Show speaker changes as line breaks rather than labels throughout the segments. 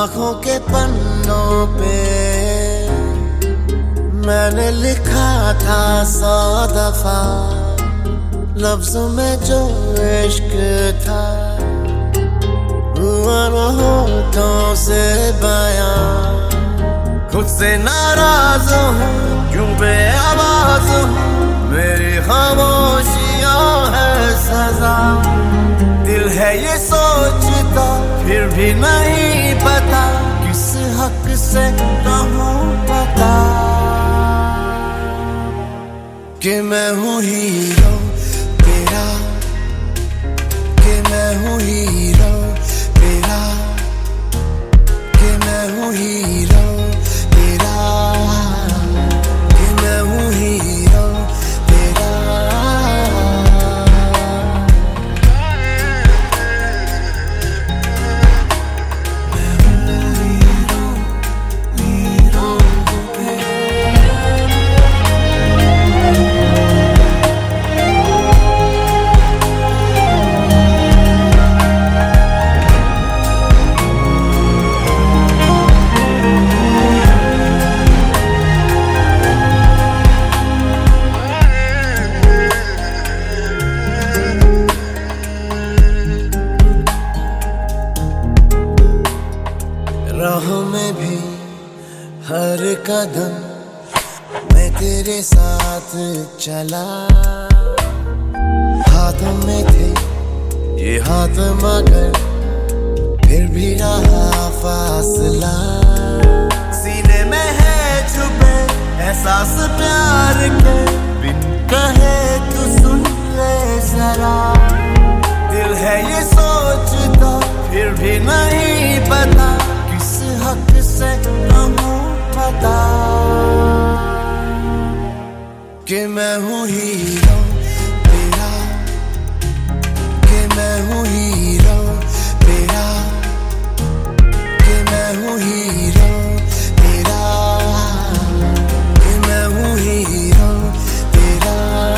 आँखों के पन्नों पे मैंने लिखा था 100 दफा, लफ्जों में जो इश्क था हुआ न होठों से बयां। खुद से नाराज हूँ, क्यों बेआवाज हूँ, मेरी खामोशियाँ है सजा। दिल है ये सोचता, फिर भी नहीं पता, किस हक से कहूँ पता कि मैं हूँ हीरो तेरा, कि मैं हूँ हीरो तेरा, कि मैं हूँ हीरो तेरा, कि मैं हूँ हीरो तेरा। राहों में भी हर कदम मैं तेरे साथ चला, हाथों में थे ये हाथ मगर फिर भी रहा फासला। सीने में है छुपे एहसास प्यार के, बिन कहे तू सुन ले जरा। दिल है ये सोचता, फिर भी नहीं पता, किस हक से कहूँ पता कि मैं हूँ हीरो तेरा, कि मैं हूँ हीरो तेरा, कि मैं हूँ हीरो तेरा, कि मैं हूँ हीरो तेरा।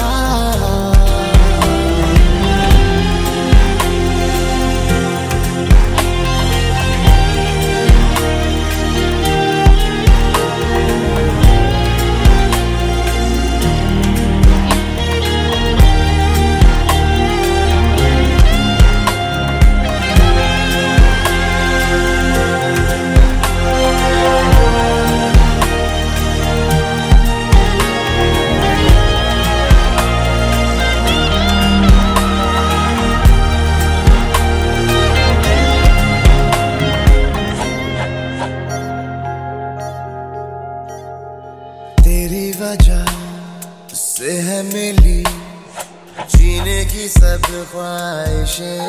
तेरी वजह से है मिली जीने की सब ख्वाहिशें,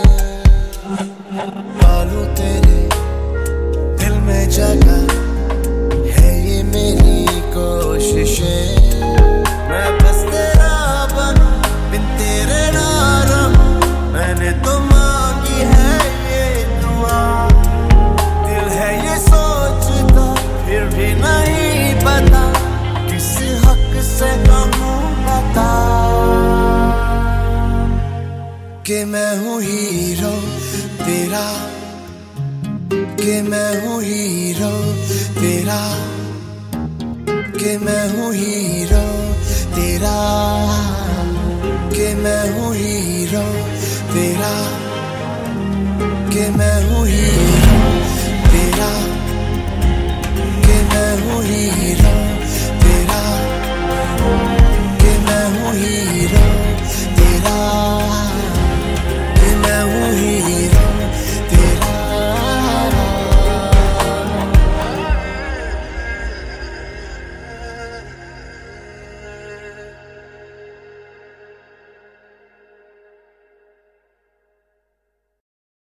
पालूं तेरे दिल में जगह है ये मेरी कोशिशें। मैं बस तेरा बनूं, बिन तेरे ना रहूं, मैंने तो मांगी है ये दुआ। दिल है ये सोचता, फिर भी नहीं पता, किस हक से कहूँ बता कि मैं हूँ हीरो तेरा, कि मैं हूँ हीरो तेरा, कि मैं हूँ हीरो तेरा, कि मैं हूँ हीरो तेरा, कि मैं हूँ हीरो तेरा, कि मैं हूँ हीरो।